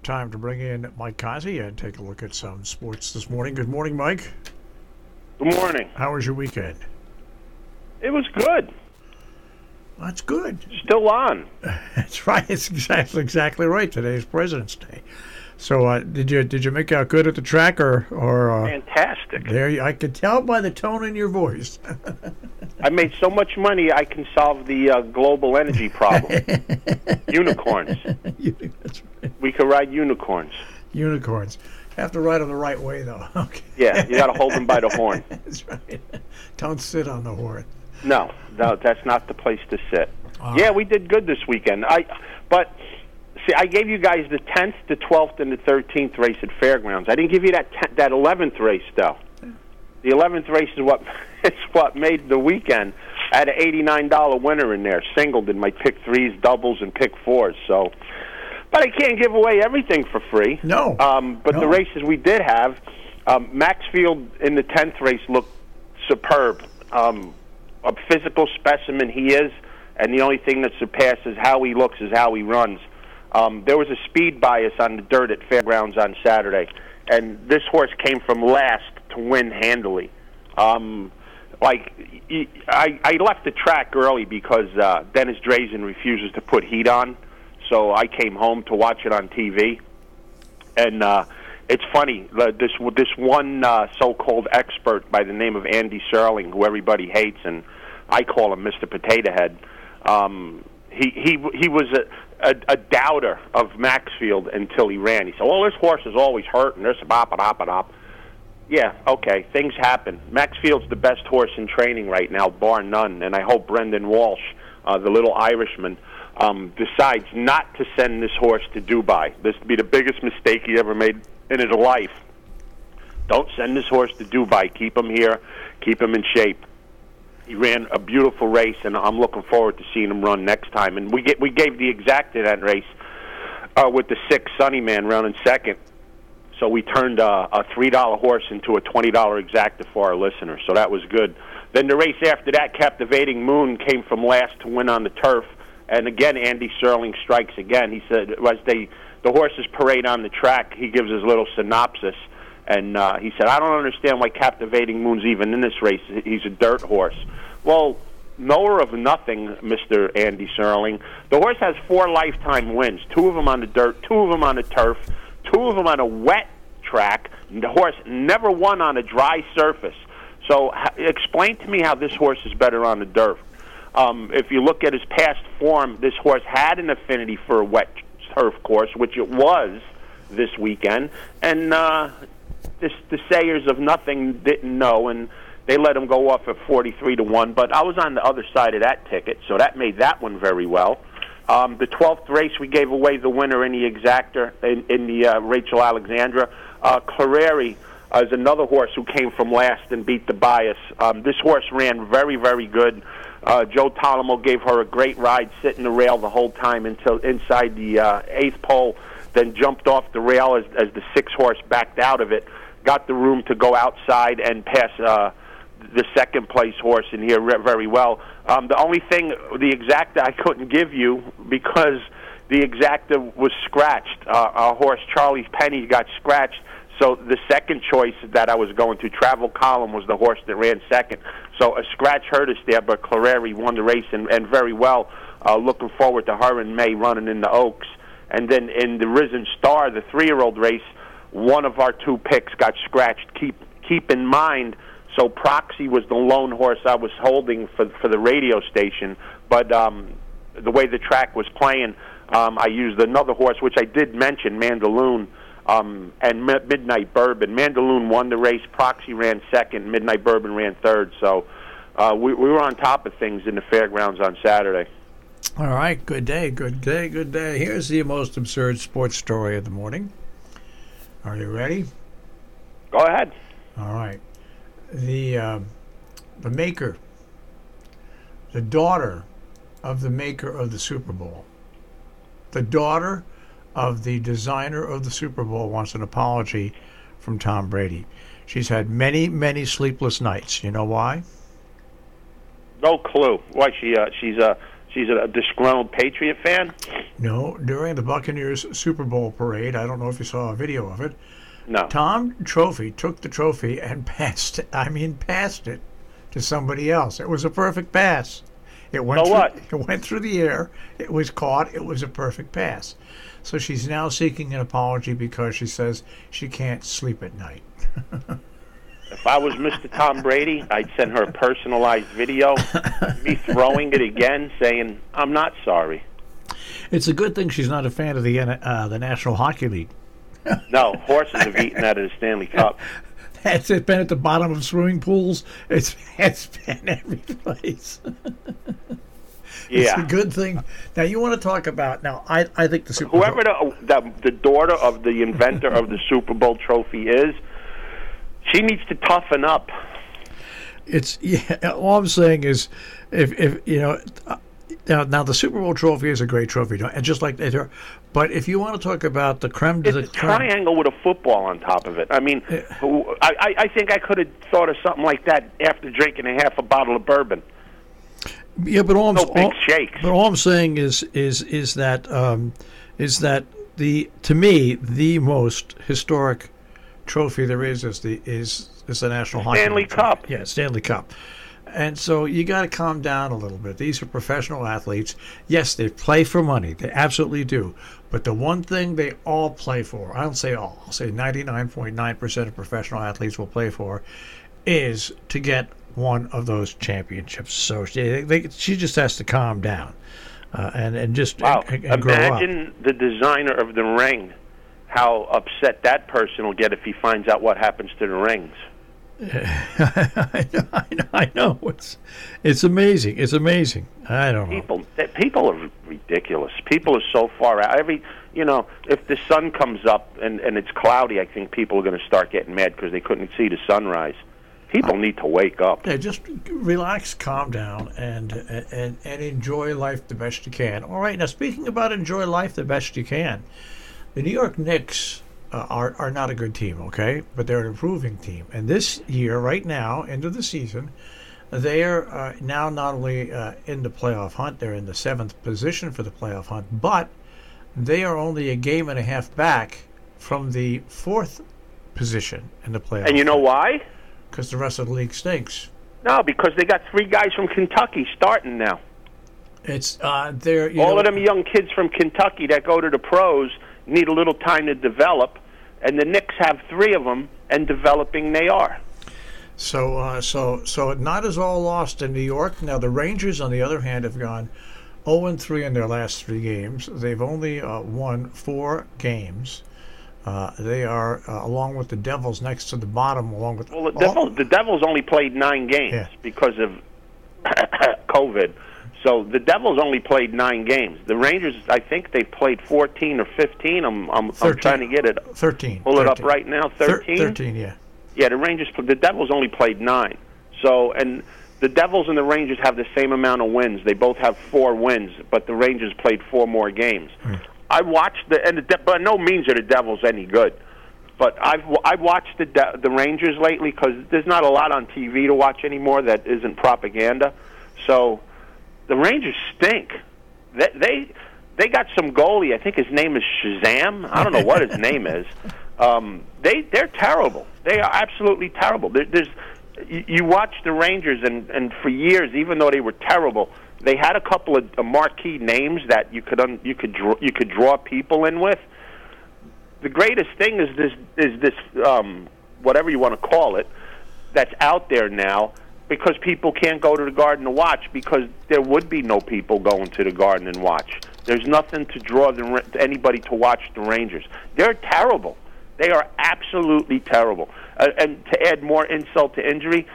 time to bring in Mike Kazi and take a look at some sports this morning. Good morning, Mike. Good morning. How was your weekend? It was good. That's good. Still on. That's right. It's exactly right. Today's President's Day. So, did you make out good at the track or Fantastic. I could tell by the tone in your voice. I made so much money I can solve the global energy problem. Unicorns. That's right. We could ride unicorns. Unicorns. Have to ride them the right way, though. Okay. Yeah, you got to hold them by the horn. That's right. Don't sit on the horn. No, that's not the place to sit. All Yeah, right. we did good this weekend. But see, I gave you guys the 10th, the 12th, and the 13th race at Fairgrounds. I didn't give you that 11th race, though. The 11th race is what made the weekend. I had an $89 winner in there, singled in my pick threes, doubles, and pick fours. So, but I can't give away everything for free. No. But No. the races we did have, Maxfield in the 10th race looked superb. A physical specimen he is, and the only thing that surpasses how he looks is how he runs. There was a speed bias on the dirt at Fairgrounds on Saturday, and this horse came from last to win handily. I left the track early because Dennis Drazen refuses to put heat on, so I came home to watch it on TV. And it's funny, this one so-called expert by the name of Andy Serling, who everybody hates, and I call him Mr. Potato Head. He was a doubter of Maxfield until he ran. He said, "Well, this horse is always hurt, and this bop. Yeah, okay, things happen. Maxfield's the best horse in training right now, bar none, and I hope Brendan Walsh, the little Irishman, decides not to send this horse to Dubai. This would be the biggest mistake he ever made in his life. Don't send this horse to Dubai. Keep him here. Keep him in shape." He ran a beautiful race, and I'm looking forward to seeing him run next time. And we gave the exact in that race with the 6 Sunny Man running second. So we turned a $3 horse into a $20 exacta for our listeners. So that was good. Then the race after that, Captivating Moon, came from last to win on the turf. And again, Andy Serling strikes again. He said, as the horses parade on the track, he gives his little synopsis. And he said, "I don't understand why Captivating Moon's even in this race. He's a dirt horse." Well, knower of nothing, Mr. Andy Serling. The horse has 4 lifetime wins, 2 of them on the dirt, 2 of them on the turf, 2 of them on a wet track. The horse never won on a dry surface. So explain to me how this horse is better on the dirt. If you look at his past form, this horse had an affinity for a wet turf course, which it was this weekend. And the sayers of nothing didn't know, and they let him go off at 43-1. But I was on the other side of that ticket, so that made that one very well. The 12th race, we gave away the winner in the exactor in the Rachel Alexandra. Clareri is another horse who came from last and beat the bias. This horse ran very, very good. Joe Tolamo gave her a great ride, sitting the rail the whole time until inside the 8th pole, then jumped off the rail as the 6th horse backed out of it, got the room to go outside and pass the second place horse in here very well. The only thing, the exacta I couldn't give you because the exacta was scratched. Our horse, Charlie's Penny, got scratched. So the second choice that I was going to, Travel Column, was the horse that ran second. So a scratch hurt us there, but Clareri won the race and very well. Looking forward to her and May running in the Oaks. And then in the Risen Star, the 3-year-old race, one of our 2 picks got scratched. Keep in mind, so Proxy was the lone horse I was holding for the radio station, but the way the track was playing, I used another horse, which I did mention, Mandaloon, and Midnight Bourbon. Mandaloon won the race, Proxy ran second, Midnight Bourbon ran third, so we were on top of things in the Fairgrounds on Saturday. All right, good day. Here's the most absurd sports story of the morning. Are you ready? Go ahead. All right. The maker, the daughter of the maker of the Super Bowl, the daughter of the designer of the Super Bowl wants an apology from Tom Brady. She's had many, many sleepless nights. You know why? No clue. Why she's She's a disgruntled Patriot fan? No, during the Buccaneers Super Bowl parade, I don't know if you saw a video of it. No. Tom Trophy took the trophy and passed it. Passed it to somebody else. It was a perfect pass. It went It went through the air. It was caught. It was a perfect pass. So she's now seeking an apology because she says she can't sleep at night. If I was Mr. Tom Brady, I'd send her a personalized video, me throwing it again, saying, I'm not sorry. It's a good thing she's not a fan of the National Hockey League. No, horses have eaten out of the Stanley Cup. It's been at the bottom of swimming pools. It's been every place. It's a good thing. Now, you want to talk about, I think the Super Bowl. Whoever the daughter of the inventor of the Super Bowl trophy is, she needs to toughen up. All I'm saying is, if you know, now the Super Bowl trophy is a great trophy, and just like that. But if you want to talk about the creme de la creme, it's a triangle with a football on top of it. I mean, I think I could have thought of something like that after drinking half a bottle of bourbon. Yeah, but all I'm saying is that to me the most historic trophy there is the National Hockey Stanley Cup. Yeah, Stanley Cup. And so you got to calm down a little bit. These are professional athletes. Yes, they play for money. They absolutely do. But the one thing they all play for, I don't say all, I'll say 99.9% of professional athletes will play for, is to get one of those championships. So she just has to calm down and just wow. and grow up. Imagine the designer of the ring, how upset that person will get if he finds out what happens to the rings. I know. It's amazing. It's amazing. I don't know. People are ridiculous. People are so far out. If the sun comes up and it's cloudy, I think people are going to start getting mad because they couldn't see the sunrise. People need to wake up. Yeah, just relax, calm down, and enjoy life the best you can. All right. Now, speaking about enjoy life the best you can, the New York Knicks are not a good team, okay? But they're an improving team. And this year, right now, end of the season, they are now not only in the playoff hunt, they're in the 7th position for the playoff hunt, but they are only a game and a half back from the 4th position in the playoff. And you know why? Because the rest of the league stinks. No, because they got 3 guys from Kentucky starting now. It's all of them young kids from Kentucky that go to the pros need a little time to develop, and the Knicks have 3 of them, and developing they are. So not as all lost in New York. Now the Rangers, on the other hand, have gone 0-3 in their last 3 games. They've only won 4 games. They are along with the Devils next to the bottom. The Devils only played 9 games because of COVID. So the Devils only played 9 games. The Rangers, I think they played 14 or 15. I'm trying to get it. 13. Pull it up right now. 13. 13, yeah. Yeah, the Devils only played 9. So, and the Devils and the Rangers have the same amount of wins. They both have 4 wins, but the Rangers played 4 more games. I watched by no means are the Devils any good. But I've watched the Rangers lately because there's not a lot on TV to watch anymore that isn't propaganda. So the Rangers stink. They got some goalie. I think his name is Shazam. I don't know what his name is. They're terrible. They are absolutely terrible. You watch the Rangers, and for years, even though they were terrible, they had a couple of marquee names that you could draw people in with. The greatest thing is this whatever you want to call it that's out there now, because people can't go to the Garden to watch because there would be no people going to the Garden and watch. There's nothing to draw anybody to watch the Rangers. They're terrible. They are absolutely terrible. And to add more insult to injury,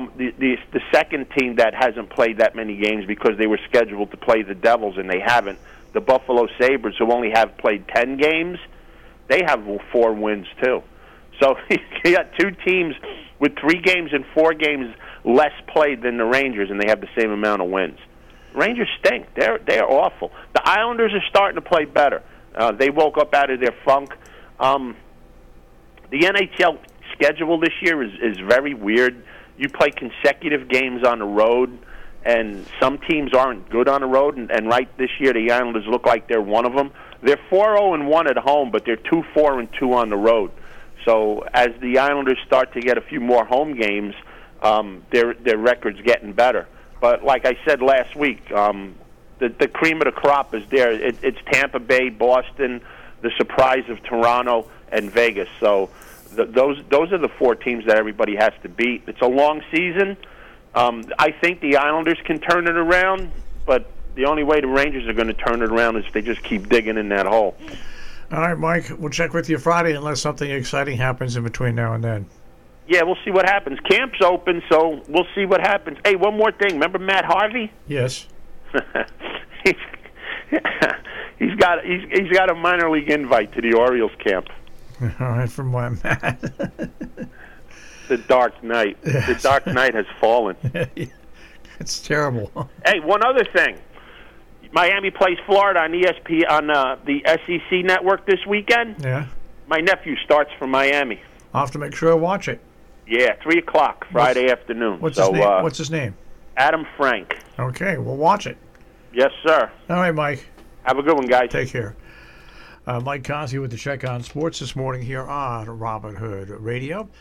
the second team that hasn't played that many games because they were scheduled to play the Devils and they haven't, the Buffalo Sabres, who only have played 10 games, they have 4 wins too. So you got 2 teams with 3 games and 4 games less played than the Rangers, and they have the same amount of wins. Rangers stink. They're awful. The Islanders are starting to play better. They woke up out of their funk. The NHL schedule this year is very weird. You play consecutive games on the road, and some teams aren't good on the road. And right this year, the Islanders look like they're one of them. They're 4-0-1 at home, but they're 2-4-2 on the road. So as the Islanders start to get a few more home games, their record's getting better. But like I said last week, the cream of the crop is there. It's Tampa Bay, Boston, the surprise of Toronto, and Vegas. So those are the four teams that everybody has to beat. It's a long season. I think the Islanders can turn it around, but the only way the Rangers are going to turn it around is if they just keep digging in that hole. All right, Mike, we'll check with you Friday unless something exciting happens in between now and then. Yeah, we'll see what happens. Camp's open, so we'll see what happens. Hey, one more thing. Remember Matt Harvey? Yes. He's got a minor league invite to the Orioles camp. All right, from what, Matt? The Dark Knight. Yes. The Dark Knight has fallen. It's terrible. Hey, one other thing. Miami plays Florida on ESPN on the SEC network this weekend. Yeah. My nephew starts for Miami. I'll have to make sure I watch it. Yeah, 3:00 Friday afternoon. What's his name? What's his name? Adam Frank. Okay, we'll watch it. Yes, sir. All right, Mike. Have a good one, guys. Take care. Mike Conzi with the Check on Sports this morning here on Robin Hood Radio.